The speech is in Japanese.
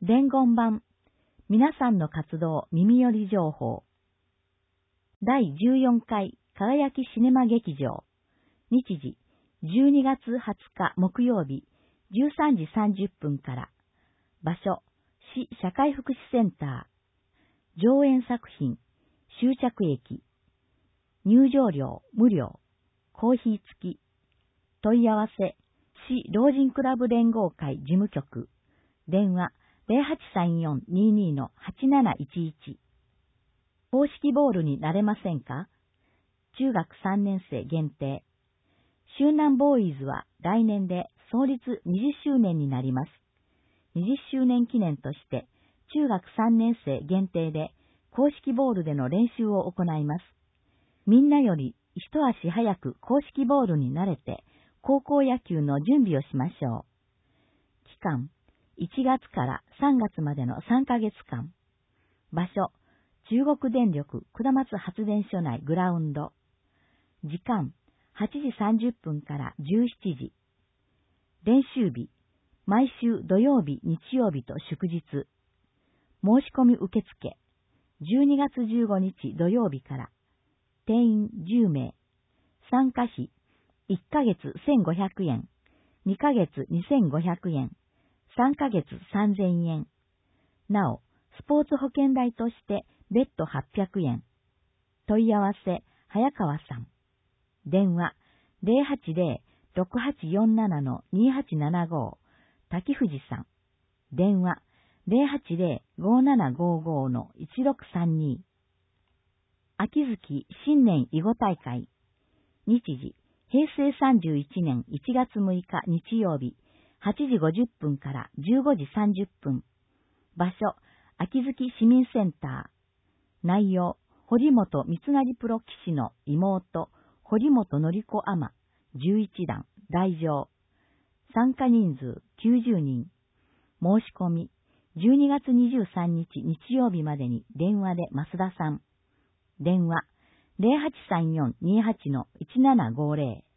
伝言版、皆さんの活動耳寄り情報。第14回輝きシネマ劇場。日時、12月20日木曜日、13時30分から。場所、市社会福祉センター。上演作品、終着駅。入場料無料。コーヒー付き。問い合わせ、市老人クラブ連合会事務局。電話、0834-22-8711。公式ボールになれませんか？中学3年生限定。周南ボーイズは来年で創立20周年になります。20周年記念として、中学3年生限定で公式ボールでの練習を行います。みんなより一足早く公式ボールに慣れて、高校野球の準備をしましょう。期間、1月から3月までの3ヶ月間。場所、中国電力下松発電所内グラウンド。時間、8時30分から17時。練習日、毎週土曜日、日曜日と祝日。申し込み受付、12月15日土曜日から。定員10名。参加費、1ヶ月1500円、2ヶ月2500円、3ヶ月3000円。なお、スポーツ保険代として別途800円。問い合わせ、早川さん。電話、080-6847-2875、滝藤さん。電話、080-5755-1632。秋月新年囲碁大会。日時、平成31年1月6日日曜日、8時50分から15時30分。場所、秋月市民センター。内容、堀本三成プロ棋士の妹、堀本典子アマ、11段、来場。参加人数90人。申し込み、12月23日日曜日までに電話で増田さん。電話、0834-28-1750。